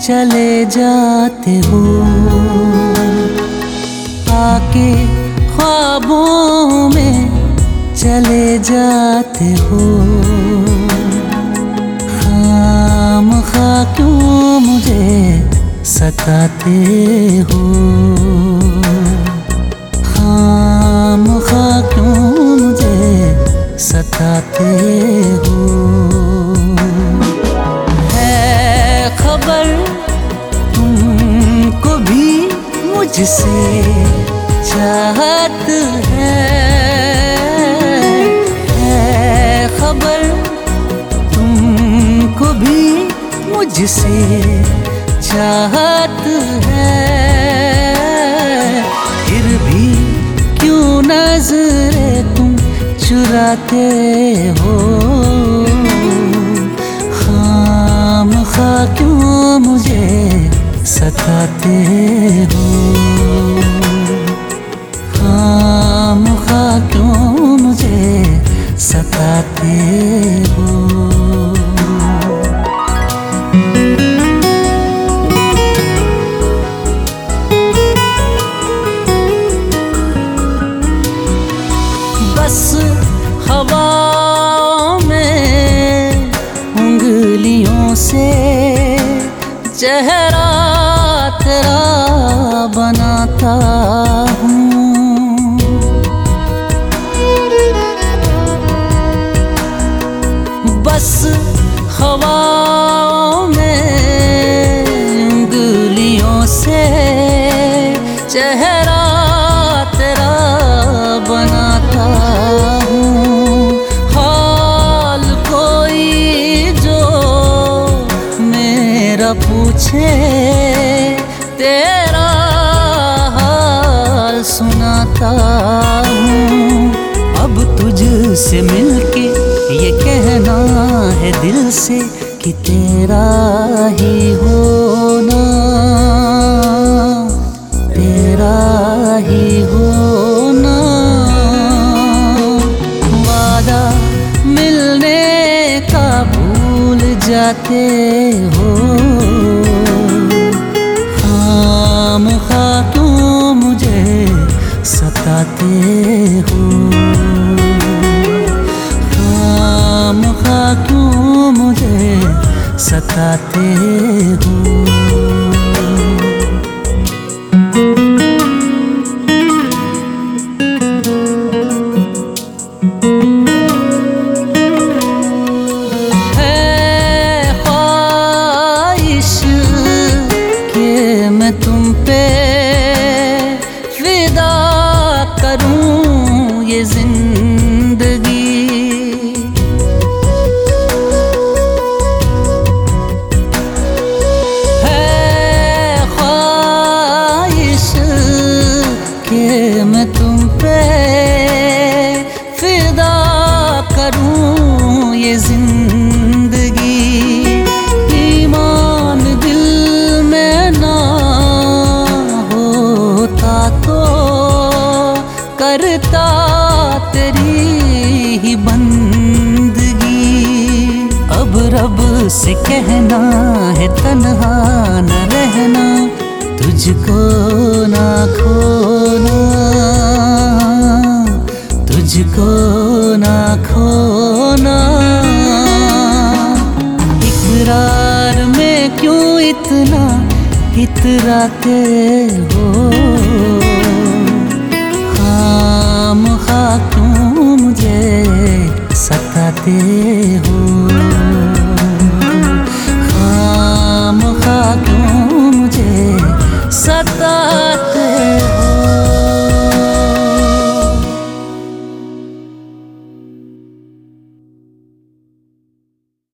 चले जाते हो, आके ख्वाबों में चले जाते हो। खामखा क्यों मुझे सताते हो, खामखा क्यों मुझे सताते हो। है खबर तुमको भी मुझसे चाहत है खबर तुमको भी मुझसे चाहत है। फिर भी क्यों नजरें तुम चुराते हो, खामखा क्यों मुझे सताते हो, खामखा क्यों मुझे सताते हो। बस हवाओं में उंगलियों से चेहरा तेरा बनाता हूँ। बस हवाओं में उंगलियों से चेहरा तेरा बनाता हूँ। हाल कोई जो मेरा पूछे तेरा हाल सुनाता हूँ। अब तुझसे मिलके ये कहना है दिल से कि तेरा ही होना, तेरा ही होना। वादा मिलने का भूल जाते हो, खामखा क्यों मुझे सताते हो, खामखा क्यों मुझे सताते हो। है ख्वाहिश कि मैं तुम पे फिदा करूं ये जिंदगी। है ख्वाहिश कि मैं तुम पे फिदा करूं ये जिंदगी। ईमान दिल में ना होता तो करता तेरी ही बंदगी। अब रब से कहना है तन्हा न रहना, तुझको ना खोना, तुझको ना खोना। इकरार में क्यों इतना इतराते हो, खामखा क्यों मुझे सताते हो।